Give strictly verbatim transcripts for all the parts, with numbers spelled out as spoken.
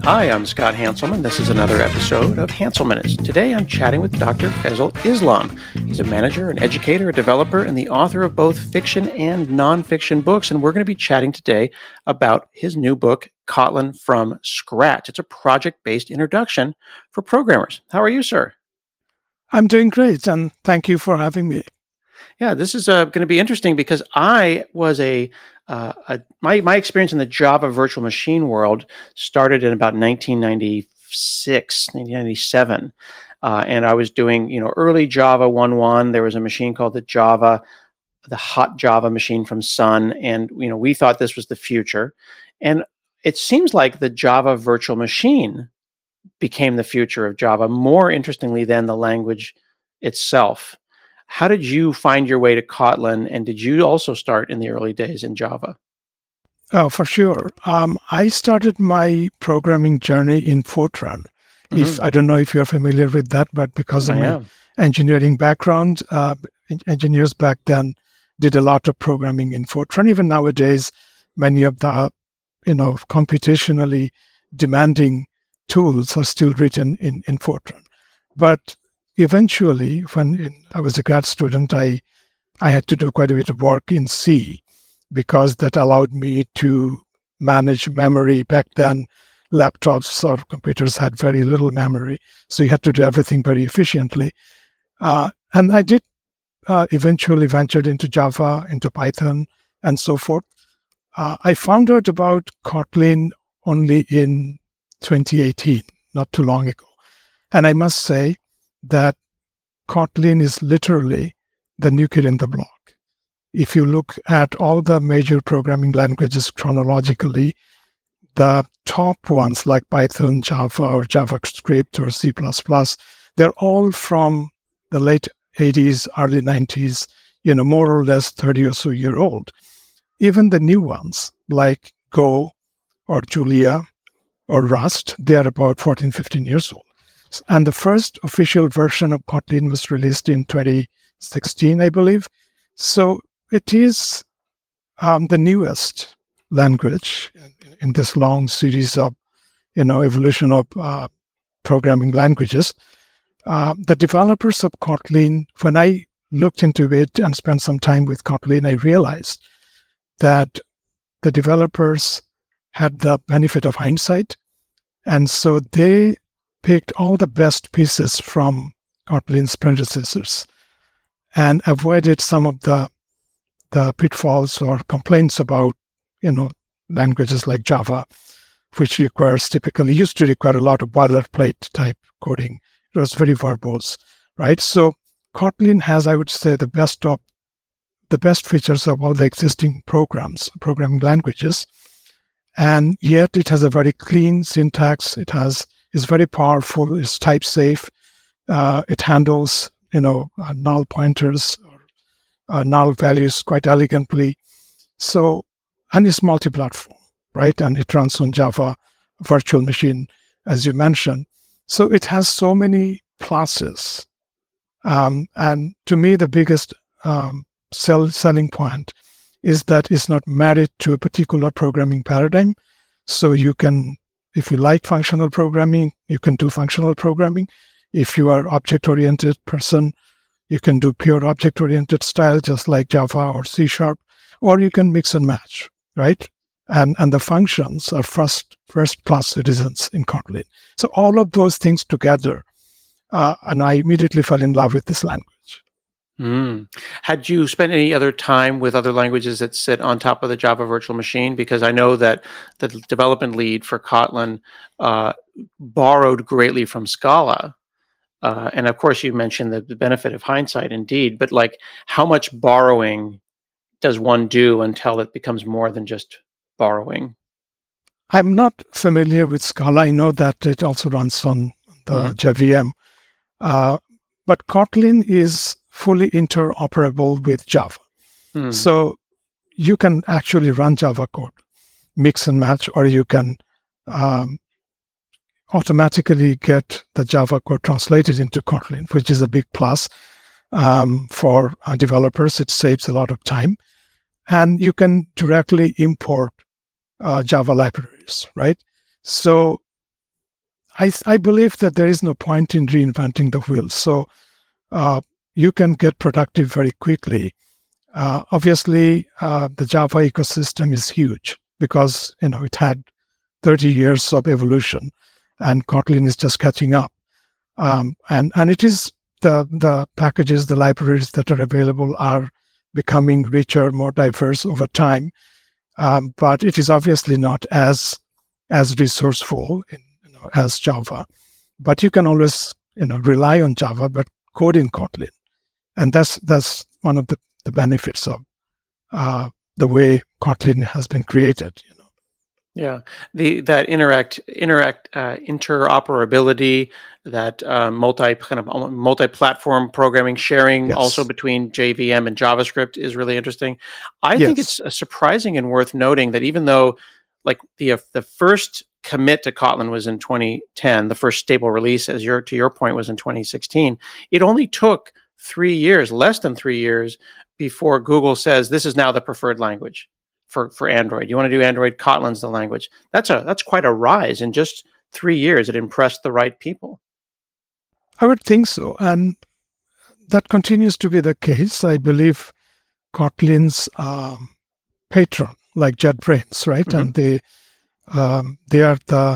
Hi, I'm Scott Hanselman. This is another episode of Hansel Minutes. Today I'm chatting with Doctor Faisal Islam. He's a manager, an educator, a developer, and the author of both fiction and nonfiction books. And we're going to be chatting today about his new book, Kotlin from Scratch. It's a project-based introduction for programmers. How are you, sir? I'm doing great, and thank you for having me. Yeah, this is uh, going to be interesting because I was a, uh, a my my experience in the Java virtual machine world started in about nineteen ninety-six, nineteen ninety-seven, uh, and I was doing you know early Java one point one. There was a machine called the Java, the hot Java machine from Sun, and you know we thought this was the future, and it seems like the Java virtual machine became the future of Java more interestingly than the language itself. How did you find your way to Kotlin, and did you also start in the early days in Java? Oh, for sure. Um, I started my programming journey in Fortran. If Mm-hmm. I don't know if you're familiar with that, but because of I my am. engineering background, uh, en- engineers back then did a lot of programming in Fortran. Even nowadays, many of the you know computationally demanding tools are still written in in Fortran. But eventually, when in, I was a grad student, I I had to do quite a bit of work in C because that allowed me to manage memory. Back then, laptops or computers had very little memory, so you had to do everything very efficiently. Uh, and I did uh, eventually ventured into Java, into Python, and so forth. Uh, I found out about Kotlin only in twenty eighteen, not too long ago. And I must say that Kotlin is literally the new kid in the block. If you look at all the major programming languages chronologically, the top ones like Python, Java, or JavaScript, or C plus plus, they're all from the late eighties, early nineties, you know, more or less thirty or so year old. Even the new ones like Go or Julia or Rust, they're about fourteen, fifteen years old. And the first official version of Kotlin was released in twenty sixteen, I believe. So it is um, the newest language in, in this long series of, you know, evolution of uh, programming languages. Uh, the developers of Kotlin, when I looked into it and spent some time with Kotlin, I realized that the developers had the benefit of hindsight. And so they picked all the best pieces from Kotlin's predecessors and avoided some of the the pitfalls or complaints about, you know, languages like Java, which requires typically used to require a lot of boilerplate type coding. It was very verbose, right? So Kotlin has, I would say, the best of the best features of all the existing programs, programming languages, and yet it has a very clean syntax. It has is very powerful. It's type safe. Uh, it handles, you know, uh, null pointers or uh, null values quite elegantly. So, and it's multi-platform, right? And it runs on Java virtual machine, as you mentioned. So it has so many pluses. Um, and to me, the biggest um, sell, selling point is that it's not married to a particular programming paradigm. So you can, if you like functional programming, you can do functional programming. If you are object-oriented person, you can do pure object-oriented style, just like Java or C Sharp, or you can mix and match, right? And and the functions are first first class citizens in Kotlin. So all of those things together, uh, and I immediately fell in love with this language. Mm. Had you spent any other time with other languages that sit on top of the Java virtual machine? Because I know that the development lead for Kotlin uh, borrowed greatly from Scala. Uh, and of course, you mentioned the, the benefit of hindsight, indeed. But like, how much borrowing does one do until it becomes more than just borrowing? I'm not familiar with Scala. I know that it also runs on the Mm-hmm. J V M, uh, but Kotlin is fully interoperable with Java. Mm. So you can actually run Java code, mix and match, or you can um, automatically get the Java code translated into Kotlin, which is a big plus um, for uh, developers. It saves a lot of time. And you can directly import uh, Java libraries, right? So I, I believe that there is no point in reinventing the wheel. So uh, you can get productive very quickly. Uh, obviously, uh, the Java ecosystem is huge because you know it had thirty years of evolution, and Kotlin is just catching up. Um, and and it is the the packages, the libraries that are available are becoming richer, more diverse over time. Um, but it is obviously not as as resourceful in, you know, as Java. But you can always you know rely on Java, but code in Kotlin, and that's that's one of the, the benefits of uh, the way Kotlin has been created. You know. Yeah, the that interact interact uh, interoperability, that uh, multi kind of multi-platform programming, sharing also Yes. between J V M and JavaScript is really interesting. I think Yes. it's uh, surprising and worth noting that even though, like the uh, the first commit to Kotlin was in twenty ten, the first stable release, as your to your point, was in twenty sixteen. It only took three years, less than three years, before Google says this is now the preferred language for for Android. You want to do Android, Kotlin's the language. That's a that's quite a rise in just three years. It impressed the right people. I would think so, and that continues to be the case. I believe Kotlin's um, patron, like JetBrains, right, Mm-hmm. and they um, they are the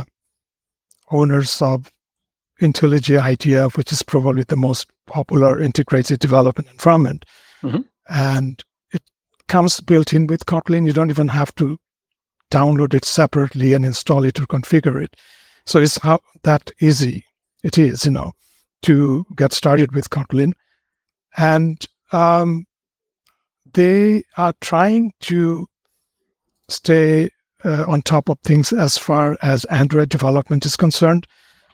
owners of IntelliJ I D F, which is probably the most popular integrated development environment, Mm-hmm. and it comes built in with Kotlin. You don't even have to download it separately and install it or configure it. So it's how that easy it is, you know, to get started with Kotlin. And um, they are trying to stay uh, on top of things as far as Android development is concerned.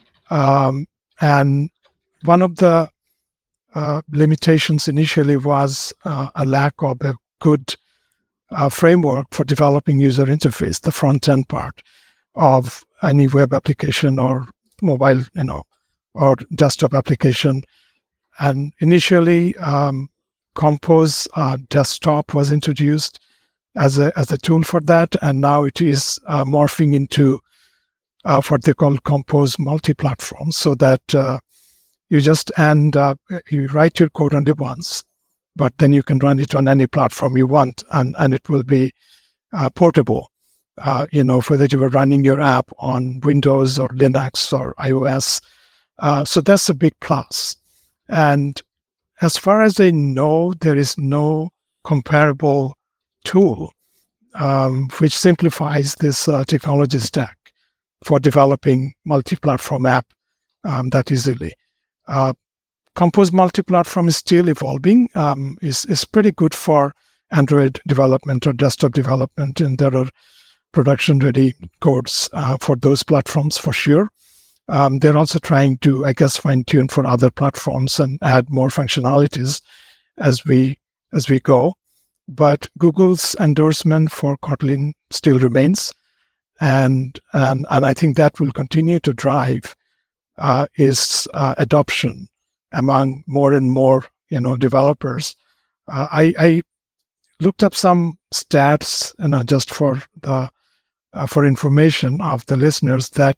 Um, and one of the uh, limitations initially was uh, a lack of a good uh, framework for developing user interface, the front end part of any web application or mobile, you know, or desktop application. And initially, um, Compose uh, Desktop was introduced as a as a tool for that, and now it is uh, morphing into uh, what they call Compose multi-platform, so that uh, you just and uh, you write your code only once, but then you can run it on any platform you want, and and it will be uh, portable. Uh, you know, whether you were running your app on Windows or Linux or iOS. Uh, so that's a big plus. And as far as I know, there is no comparable tool um, which simplifies this uh, technology stack for developing multi-platform app um, that easily. Uh, Compose multi-platform is still evolving. Um, is is pretty good for Android development or desktop development, and there are production-ready codes uh, for those platforms for sure. Um, they're also trying to, I guess, fine-tune for other platforms and add more functionalities as we as we go. But Google's endorsement for Kotlin still remains, and and, and I think that will continue to drive uh, is uh, adoption among more and more you know developers. Uh, I, I looked up some stats, you know, just for the uh, for information of the listeners that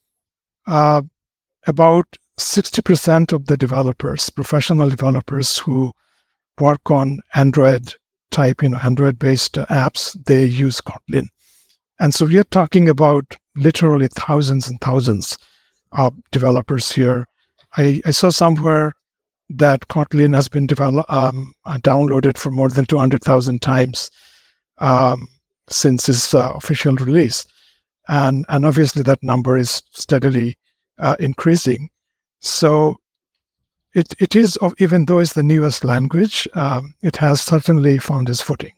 uh, about sixty percent of the developers, professional developers who work on Android type, you know, Android-based uh, apps, they use Kotlin. And so we are talking about literally thousands and thousands of developers here. I, I saw somewhere that Kotlin has been developed, um, uh, downloaded for more than two hundred thousand times um, since its uh, official release. And, and obviously that number is steadily uh, increasing. So it, it is, even though it's the newest language, um, it has certainly found its footing.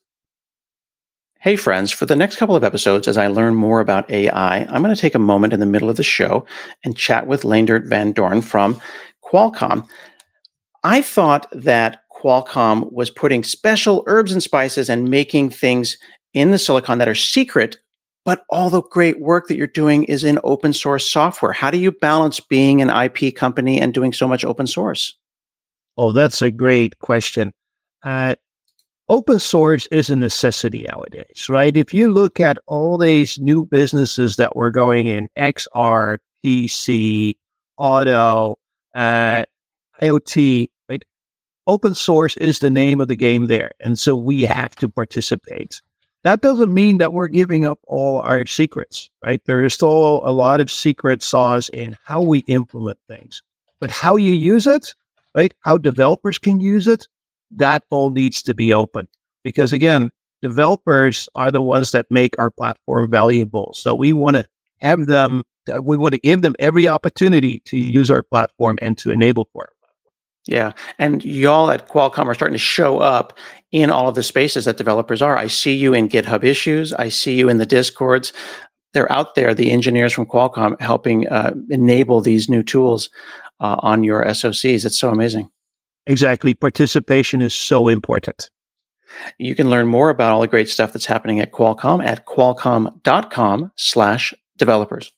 Hey friends, for the next couple of episodes, as I learn more about A I, I'm going to take a moment in the middle of the show and chat with Leendert van Doorn from Qualcomm. I thought that Qualcomm was putting special herbs and spices and making things in the silicon that are secret, but all the great work that you're doing is in open source software. How do you balance being an I P company and doing so much open source? Oh, that's a great question. Uh, open source is a necessity nowadays, right? If you look at all these new businesses that were going in X R, P C, auto, uh, IoT, right? Open source is the name of the game there. And so we have to participate. That doesn't mean that we're giving up all our secrets, right? There is still a lot of secret sauce in how we implement things. But how you use it, right? How developers can use it, that all needs to be open. Because again, developers are the ones that make our platform valuable. So we want to have them, we want to give them every opportunity to use our platform and to enable for it. Yeah. And y'all at Qualcomm are starting to show up in all of the spaces that developers are. I see you in GitHub issues. I see you in the Discords. They're out there, the engineers from Qualcomm, helping uh, enable these new tools uh, on your S O Cs. It's so amazing. Exactly. Participation is so important. You can learn more about all the great stuff that's happening at Qualcomm at qualcomm.com slash developers.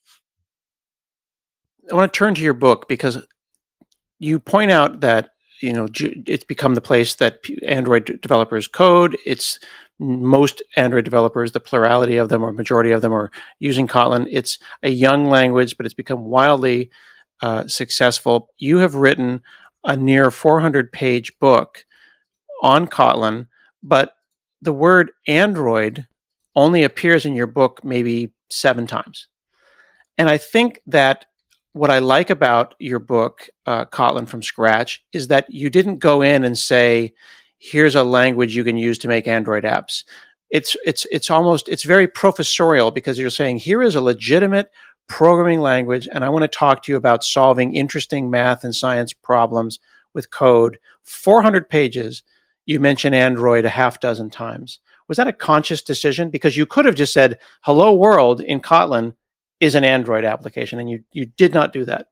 I want to turn to your book because you point out that, you know, it's become the place that Android developers code. It's most Android developers, the plurality of them or majority of them are using Kotlin. It's a young language, but it's become wildly uh, successful. You have written a near four hundred page book on Kotlin, but the word Android only appears in your book maybe seven times. And I think that what I like about your book, uh, Kotlin from Scratch, is that you didn't go in and say, here's a language you can use to make Android apps. It's it's it's almost, it's very professorial because you're saying, here is a legitimate programming language, and I want to talk to you about solving interesting math and science problems with code. four hundred pages, you mention Android a half dozen times. Was that a conscious decision? Because you could have just said, hello world in Kotlin is an Android application, and you you did not do that.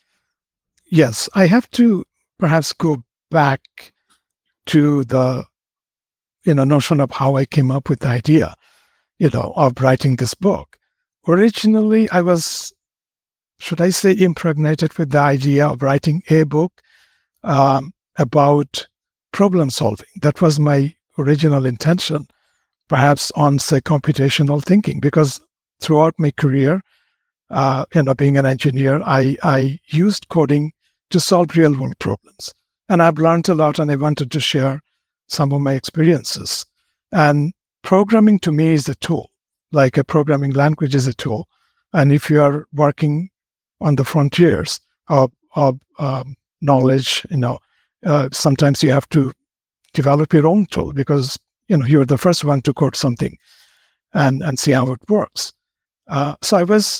Yes, I have to perhaps go back to the you know notion of how I came up with the idea, you know, of writing this book. Originally, I was, should I say, impregnated with the idea of writing a book um, about problem solving. That was my original intention, perhaps on, say, computational thinking, because throughout my career, Uh, you know, being an engineer, I, I used coding to solve real world problems. And I've learned a lot, and I wanted to share some of my experiences. And programming to me is a tool, like a programming language is a tool. And if you are working on the frontiers of, of um, knowledge, you know, uh, sometimes you have to develop your own tool because, you know, you're the first one to code something and, and see how it works. Uh, so I was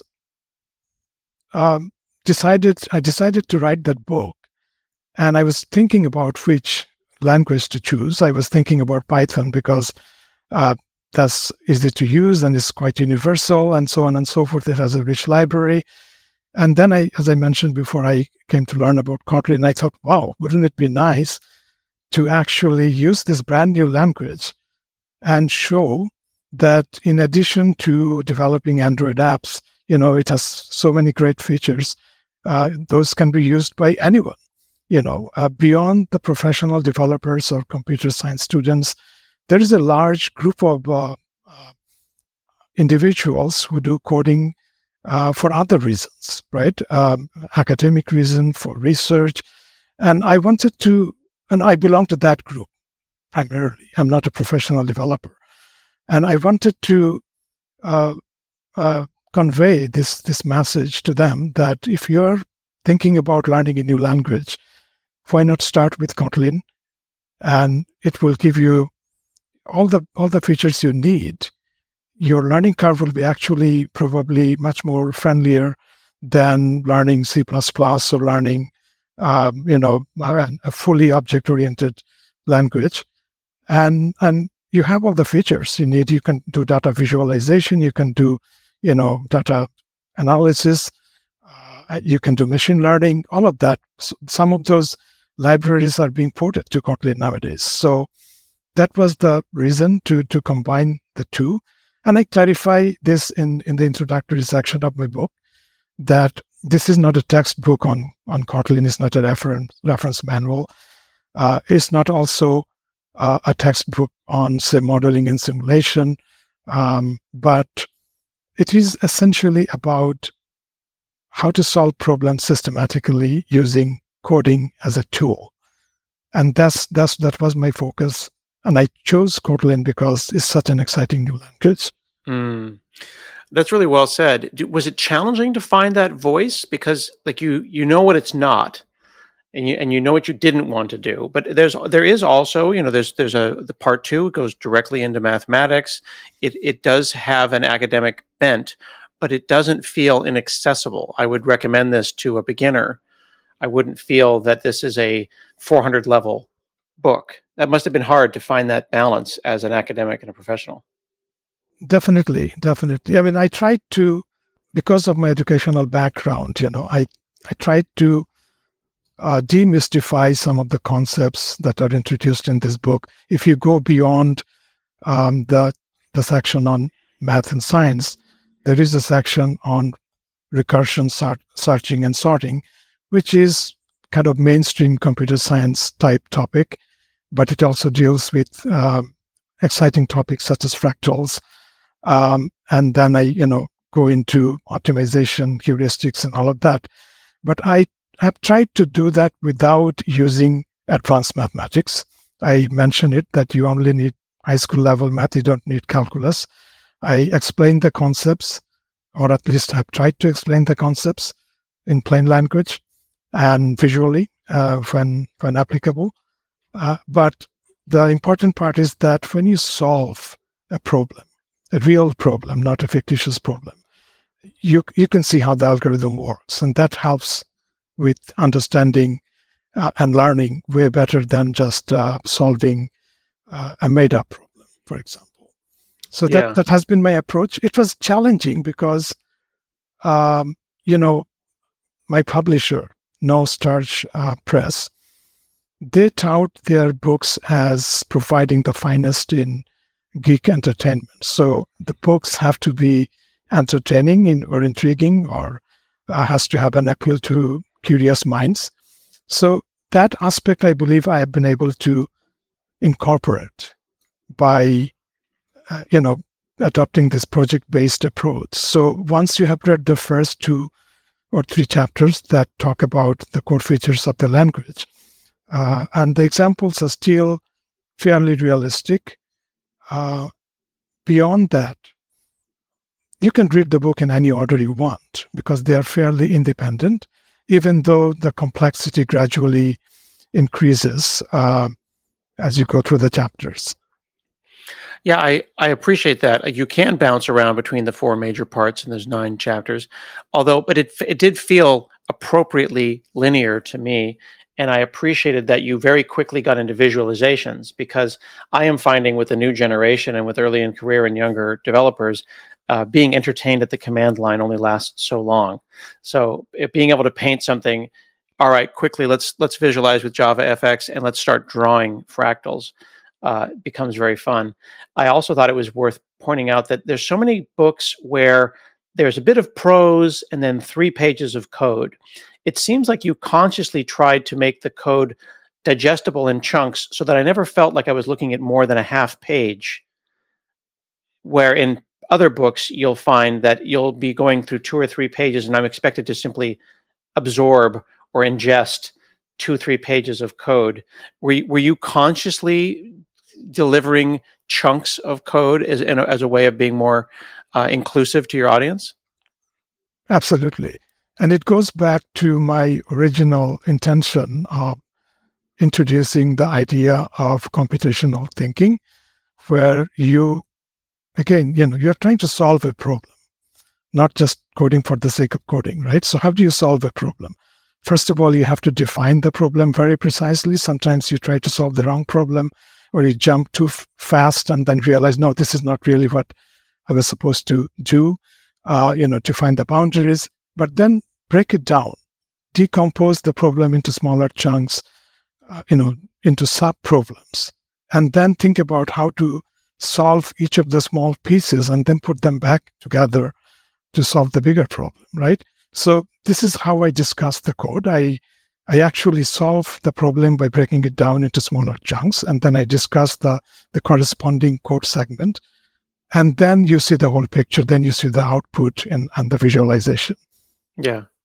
Um, decided I decided to write that book, and I was thinking about which language to choose. I was thinking about Python because uh, that's easy to use and it's quite universal, and so on and so forth. It has a rich library. And then I, as I mentioned before, I came to learn about Kotlin, and I thought, wow, wouldn't it be nice to actually use this brand new language and show that in addition to developing Android apps, you know, it has so many great features. Uh, those can be used by anyone, you know, uh, beyond the professional developers or computer science students. There is a large group of uh, uh, individuals who do coding uh, for other reasons, right? Um, academic reason, for research. And I wanted to, and I belong to that group primarily. I'm not a professional developer. And I wanted to uh, uh, convey this this message to them that if you're thinking about learning a new language, why not start with Kotlin, and it will give you all the all the features you need. Your learning curve will be actually probably much more friendlier than learning C plus plus or learning um, you know a fully object-oriented language, and and you have all the features you need. You can do data visualization, you can do you know, data analysis, uh, you can do machine learning, all of that. So some of those libraries are being ported to Kotlin nowadays. So that was the reason to to combine the two. And I clarify this in, in the introductory section of my book, that this is not a textbook on, on Kotlin, it's not a reference, reference manual. Uh, it's not also uh, a textbook on, say, modeling and simulation, um, but it is essentially about how to solve problems systematically using coding as a tool. And that's that's that was my focus. And I chose Kotlin because it's such an exciting new language. Mm. That's really well said. Do- Was it challenging to find that voice? Because like you, you know what it's not, and you and you know what you didn't want to do. But there's there is also, you know, there's there's a the part two, it goes directly into mathematics. It it does have an academic bent, but it doesn't feel inaccessible. I would recommend this to a beginner. I wouldn't feel that this is a four hundred level book. That must have been hard to find that balance as an academic and a professional. Definitely, definitely. I mean, I tried to, because of my educational background, you know, I, I tried to uh, demystify some of the concepts that are introduced in this book. If you go beyond um, the, the section on math and science, there is a section on recursion, sort, searching, and sorting, which is kind of mainstream computer science type topic, but it also deals with um, exciting topics such as fractals. Um, and then I, you know, go into optimization, heuristics, and all of that. But I have tried to do that without using advanced mathematics. I mentioned it that you only need high school level math, you don't need calculus. I explain the concepts, or at least I've tried to explain the concepts in plain language and visually uh, when, when applicable. Uh, but the important part is that when you solve a problem, a real problem, not a fictitious problem, you you can see how the algorithm works, and that helps with understanding uh, and learning way better than just uh, solving uh, a made-up problem, for example. So Yeah. that that has been my approach. It was challenging because, um, you know, my publisher, No Starch uh, Press, they tout their books as providing the finest in geek entertainment. So the books have to be entertaining in, or intriguing, or uh, has to have an appeal to curious minds. So that aspect, I believe, I have been able to incorporate by, uh, you know, adopting this project-based approach. So once you have read the first two or three chapters that talk about the core features of the language, uh, and the examples are still fairly realistic. Uh, beyond that, you can read the book in any order you want because they are fairly independent, even though the complexity gradually increases uh, as you go through the chapters. Yeah, I, I appreciate that. You can bounce around between the four major parts, and there's nine chapters. Although, but it it did feel appropriately linear to me, and I appreciated that you very quickly got into visualizations, because I am finding with the new generation and with early in career and younger developers, uh, being entertained at the command line only lasts so long. So it, being able to paint something, all right, quickly, let's let's visualize with Java F X and let's start drawing fractals. Uh, becomes very fun. I also thought it was worth pointing out that there's so many books where there's a bit of prose and then three pages of code. It seems like you consciously tried to make the code digestible in chunks so that I never felt like I was looking at more than a half page, where in other books you'll find that you'll be going through two or three pages and I'm expected to simply absorb or ingest two or three pages of code. Were you, were you consciously delivering chunks of code as, in a, as a way of being more uh, inclusive to your audience? Absolutely. And it goes back to my original intention of introducing the idea of computational thinking, where you, again, you know, you're trying to solve a problem, not just coding for the sake of coding, right? So how do you solve a problem? First of all, you have to define the problem very precisely. Sometimes you try to solve the wrong problem, or you jump too f- fast and then realize, no, this is not really what I was supposed to do, uh, you know, to find the boundaries. But then break it down, decompose the problem into smaller chunks, uh, you know, into sub-problems, and then think about how to solve each of the small pieces and then put them back together to solve the bigger problem, right? So this is how I discuss the code. I I actually solve the problem by breaking it down into smaller chunks, and then I discuss the, the corresponding code segment. And then you see the whole picture, then you see the output and, and the visualization. Yeah,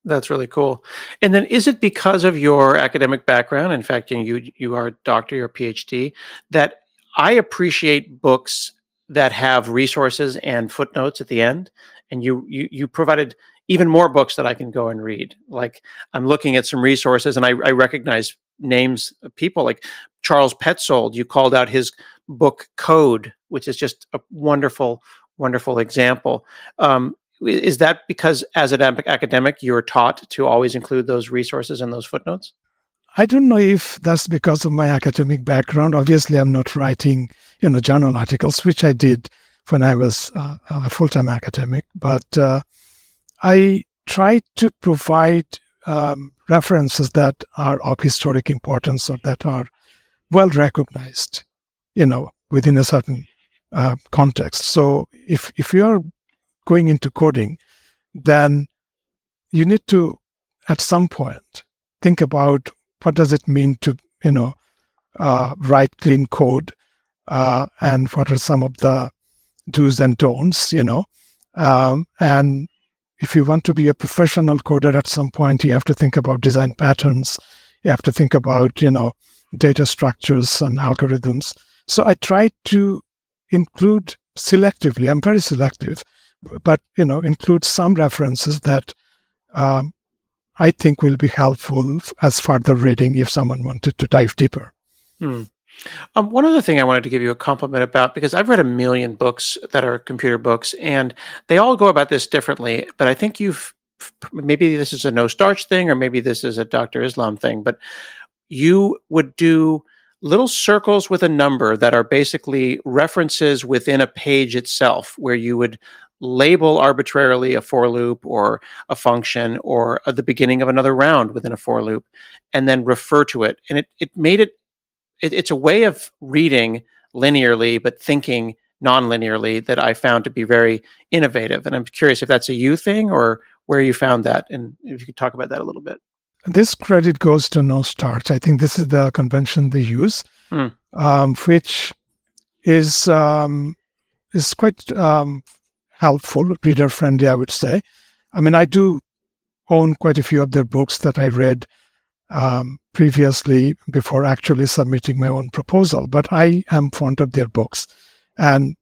That's really cool. And then is it because of your academic background, in fact, you know, you you are a doctor, you're a PhD, that I appreciate books that have resources and footnotes at the end, and you you you provided even more books that I can go and read. Like I'm looking at some resources and I, I recognize names of people like Charles Petzold. You called out his book Code, which is just a wonderful, wonderful example. Um, is that because as an ac- academic, you're taught to always include those resources and those footnotes? I don't know if that's because of my academic background. Obviously, I'm not writing, you know, journal articles, which I did when I was uh, a full-time academic. But uh, I try to provide um, references that are of historic importance or that are well recognized, you know, within a certain uh, context. So if if you're going into coding, then you need to, at some point, think about what does it mean to, you know, uh, write clean code, uh, and what are some of the do's and don'ts, you know. Um, and if you want to be a professional coder at some point, you have to think about design patterns. You have to think about, you know, data structures and algorithms. So I try to include selectively, I'm very selective, but, you know, include some references that um, I think will be helpful as further reading if someone wanted to dive deeper. Hmm. Um, one other thing I wanted to give you a compliment about, because I've read a million books that are computer books, and they all go about this differently. But I think you've maybe this is a no starch thing, or maybe this is a Doctor Islam thing, but you would do little circles with a number that are basically references within a page itself, where you would label arbitrarily a for loop or a function or at the beginning of another round within a for loop, and then refer to it. And it, it made it it, it's a way of reading linearly, but thinking non-linearly that I found to be very innovative. And I'm curious if that's a you thing or where you found that, and if you could talk about that a little bit. This credit goes to No Starch. I think this is the convention they use, Hmm. um, which is um, is quite um, helpful, reader friendly, I would say. I mean, I do own quite a few of their books that I read um, previously before actually submitting my own proposal, but I am fond of their books. And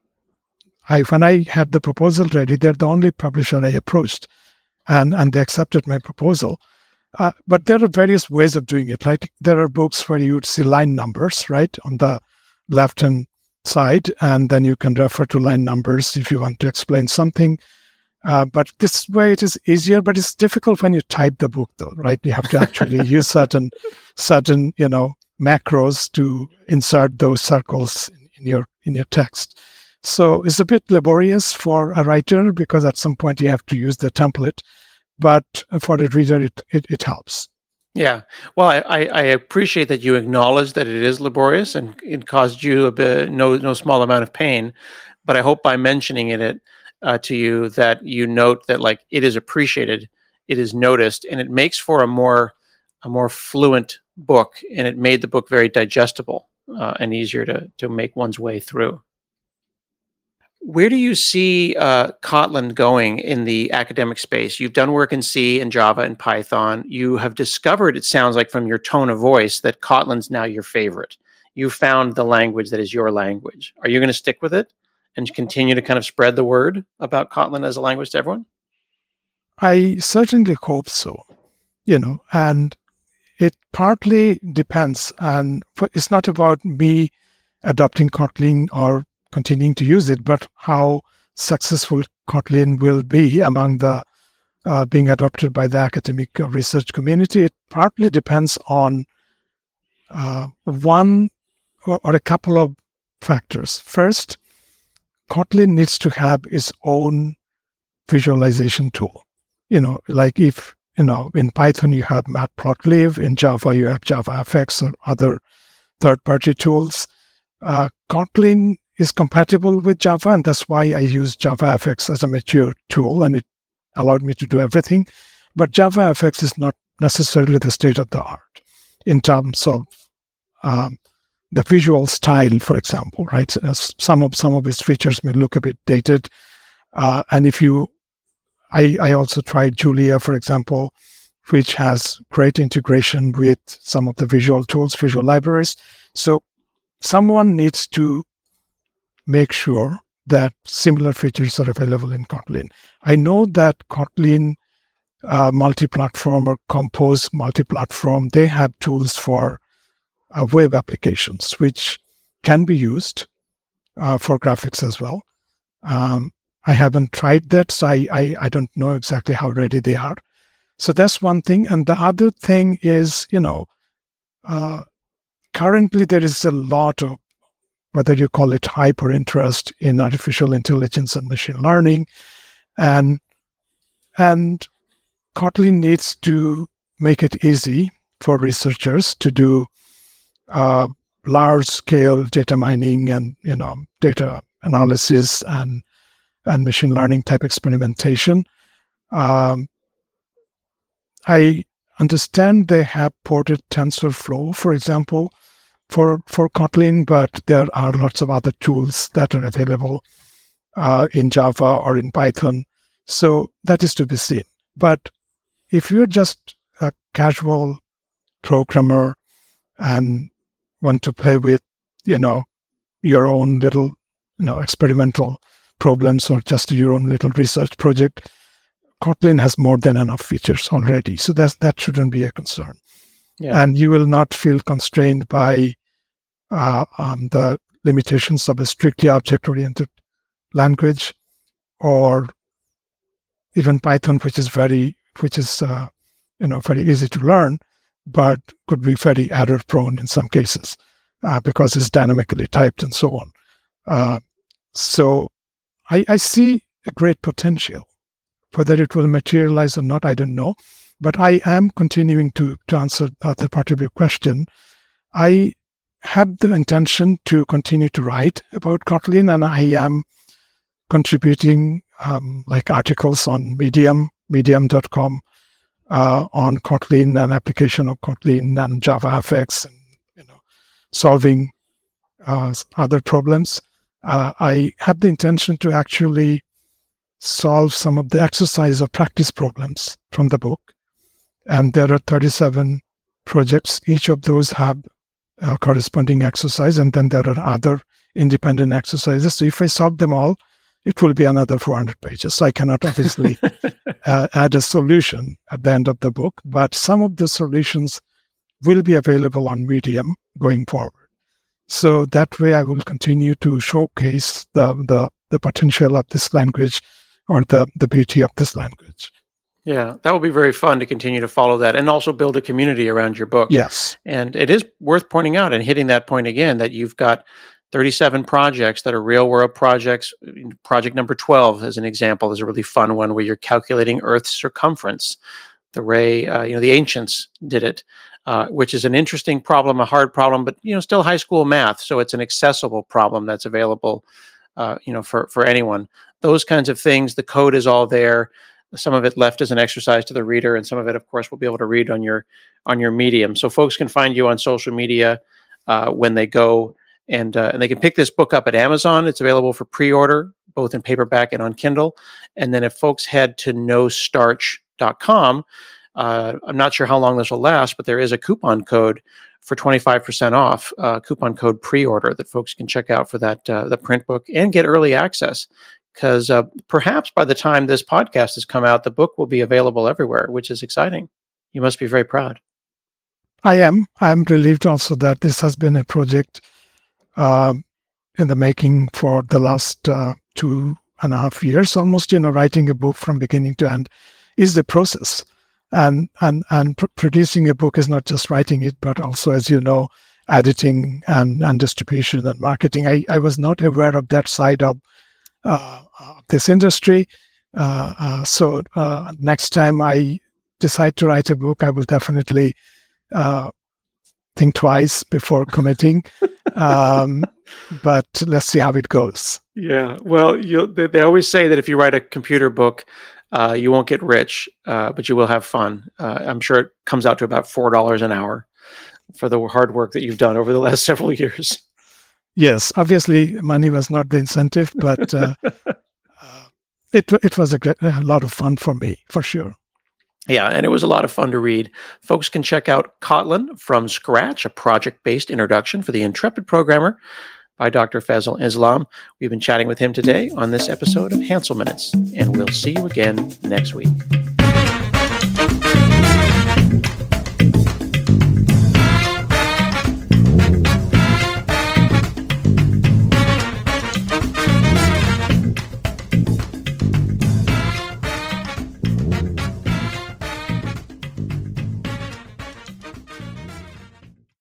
I, when I had the proposal ready, they're the only publisher I approached, and, and they accepted my proposal. Uh, but there are various ways of doing it. Like there are books where you would see line numbers, right, on the left-hand side, and then you can refer to line numbers if you want to explain something. Uh, but this way it is easier, but it's difficult when you type the book, though, right? You have to actually use certain, certain, you know, macros to insert those circles in your in your text. So it's a bit laborious for a writer because at some point you have to use the template, but for the reader, it it, it helps. Yeah. Well, I, I I appreciate that you acknowledge that it is laborious and it caused you a bit, no no small amount of pain. But I hope by mentioning it uh, to you that you note that like it is appreciated, it is noticed, and it makes for a more a more fluent book, and it made the book very digestible uh, and easier to to make one's way through. Where do you see uh, Kotlin going in the academic space? You've done work in C and Java and Python. You have discovered, it sounds like from your tone of voice, that Kotlin's now your favorite. You found the language that is your language. Are you going to stick with it and continue to kind of spread the word about Kotlin as a language to everyone? I certainly hope so, you know, and it partly depends. And it's not about me adopting Kotlin or continuing to use it, but how successful Kotlin will be among the uh, being adopted by the academic research community. It partly depends on uh, one or, or a couple of factors. First, Kotlin needs to have its own visualization tool. You know, like if, you know, in Python you have Matplotlib, in Java you have JavaFX or other third-party tools. Uh, Kotlin is compatible with Java, and that's why I use JavaFX as a mature tool, and it allowed me to do everything. But JavaFX is not necessarily the state of the art in terms of um, the visual style, for example, right? As some of some of its features may look a bit dated, uh, and if you I, I also tried Julia, for example, which has great integration with some of the visual tools, visual libraries. So someone needs to make sure that similar features are available in Kotlin. I know that Kotlin uh, multi-platform or Compose multi-platform, they have tools for uh, web applications, which can be used uh, for graphics as well. Um, I haven't tried that, so I, I, I don't know exactly how ready they are. So that's one thing. And the other thing is, you know, uh, currently there is a lot of, whether you call it hype or interest in artificial intelligence and machine learning. And, and Kotlin needs to make it easy for researchers to do uh, large-scale data mining and, you know, data analysis and, and machine learning type experimentation. Um, I understand they have ported TensorFlow, for example, for, for Kotlin, but there are lots of other tools that are available uh, in Java or in Python. So that is to be seen. But if you're just a casual programmer and want to play with, you know, your own little, you know, experimental problems or just your own little research project, Kotlin has more than enough features already. So that's, that shouldn't be a concern. Yeah. And you will not feel constrained by uh, um, the limitations of a strictly object-oriented language, or even Python, which is very, which is uh, you know, very easy to learn, but could be very error-prone in some cases uh, because it's dynamically typed and so on. Uh, so I, I see a great potential. Whether it will materialize or not, I don't know. But I am continuing to, to answer the other part of your question. I have the intention to continue to write about Kotlin, and I am contributing um, like articles on Medium, medium dot com, uh, on Kotlin and application of Kotlin and JavaFX, and you know, solving uh, other problems. Uh, I have the intention to actually solve some of the exercise or practice problems from the book. And there are thirty-seven projects. Each of those have a corresponding exercise, and then there are other independent exercises. So if I solve them all, it will be another four hundred pages. So I cannot obviously uh, add a solution at the end of the book, but some of the solutions will be available on Medium going forward. So that way I will continue to showcase the, the, the potential of this language, or the, the beauty of this language. Yeah, that will be very fun to continue to follow that and also build a community around your book. Yes. And it is worth pointing out and hitting that point again that you've got thirty-seven projects that are real world projects. Project number twelve, as an example, is a really fun one where you're calculating Earth's circumference. The Ray, uh, you know, the ancients did it, uh, which is an interesting problem, a hard problem, but, you know, still high school math. So it's an accessible problem that's available, uh, you know, for, for anyone. Those kinds of things, the code is all there. Some of it left as an exercise to the reader, and some of it, of course, will be able to read on your on your Medium. So folks can find you on social media uh, when they go, and uh, and they can pick this book up at Amazon. It's available for pre-order, both in paperback and on Kindle. And then if folks head to no starch dot com, uh, I'm not sure how long this will last, but there is a coupon code for twenty-five percent off, uh, coupon code pre-order that folks can check out for that uh, the print book and get early access. Because uh, perhaps by the time this podcast has come out, the book will be available everywhere, which is exciting. You must be very proud. I am. I'm relieved also that this has been a project uh, in the making for the last uh, two and a half years, almost. You know, writing a book from beginning to end is the process, and and and pr- producing a book is not just writing it, but also, as you know, editing and and distribution and marketing. I I was not aware of that side of Uh, uh, this industry. Uh, uh, so uh, next time I decide to write a book, I will definitely uh, think twice before committing. um, but let's see how it goes. Yeah, well, you they, they always say that if you write a computer book, uh, you won't get rich, uh, but you will have fun. Uh, I'm sure it comes out to about four dollars an hour for the hard work that you've done over the last several years. Yes, obviously money was not the incentive, but uh, uh, it it was a, great, a lot of fun for me, for sure. Yeah, and it was a lot of fun to read. Folks can check out Kotlin from Scratch, a project-based introduction for the intrepid programmer by Doctor Faisal Islam. We've been chatting with him today on this episode of Hansel Minutes, and we'll see you again next week.